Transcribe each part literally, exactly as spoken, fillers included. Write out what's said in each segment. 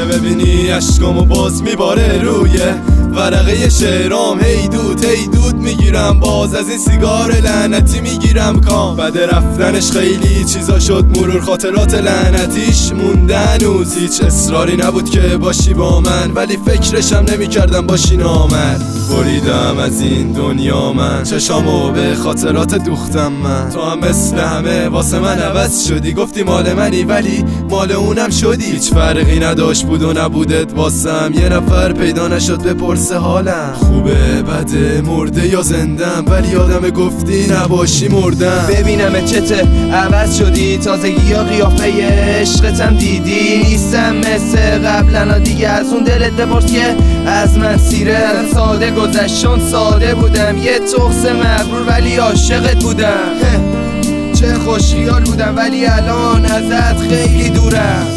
ببینی اشکامو باز میباره روی ورقه شعرام. هی دود هی دود میگیرم، باز از این سیگار لعنتی میگیرم کام. بعد رفتنش خیلی چیزا شد مرور، خاطرات لعنتیش مونده هنوز. هیچ اصراری نبود که باشی با من، ولی فکرشم نمیکردم باشی نامرد. بریدم از این دنیا من چشامو به خاطرات دوختم من. تو هم مثل همه واسه من عوض شدی، گفتی مال منی ولی مال اونم شدی. هیچ فرقی نداشت بود و نبودت واسم، یه نفر پیدا نشد بپرسه حالم خوبه بده مرده یا زندم، ولی آدم گفتی نباشی مردم. ببینم چته عوض شدی، تازگی یا قیافه عشقتم دیدی. نیستم مثل قبلنا دیگه، از اون دلت بپرس که از من سیره. ساده گذشتون ساده بودم، یه تخس مغرور ولی عاشقت بودم. چه خوش خیال بودم ولی الان ازت خیلی دورم.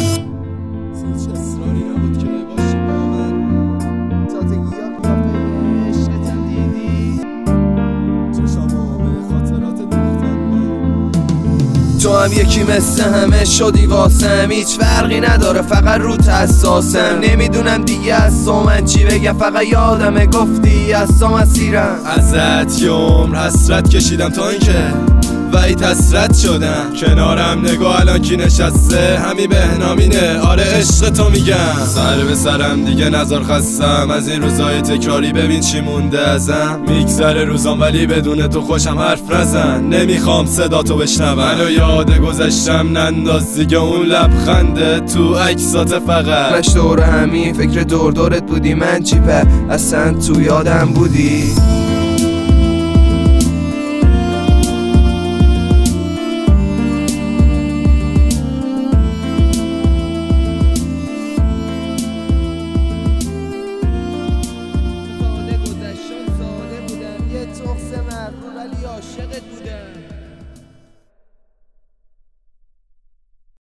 تو هم یکی مثل همه شدی واسم، هیچ فرقی نداره فقط روت حساسم. نمیدونم دیگه از تو من چی بگم، فقط یادمه گفتی از تو مسیرم. ازت یه عمر حسرت کشیدم تا اینکه وحید حسرت شدم. کنارم نگاه الان کی نشسته، همین بهنامینه. آره عشق تو میگم، سر به سرم دیگه نزار خستم از این روزای تکراری. ببین چی مونده ازم، میگذره روزام ولی بدون تو خوشم حرف نزن. نمیخوام صدا تو بشنوم، منو یاد گذشتم ننداز دیگه اون لبخنده تو عکسات. فقط مش دور همین فکر دور دورت بودی، من چی په اصلا تو یادم بودی. یه تخس مغرور ولی عاشقت بودم.